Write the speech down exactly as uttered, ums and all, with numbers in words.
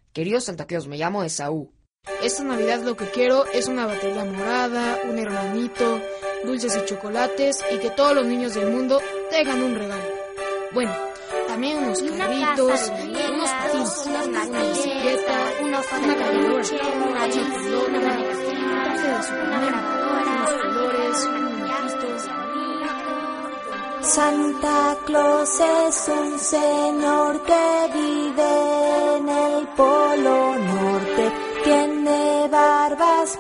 Querido Santa Claus, me llamo Esaú. Esta Navidad lo que quiero es una batería morada, un hermanito, dulces y chocolates y que todos los niños del mundo tengan un regalo. Bueno, también unos carritos, unos patines, una bicicleta, una cargadora, una pelota, un traje de Superman, unos colores, un muñequito. Santa Claus es un señor que vive en el Polo Norte. Tiene barbas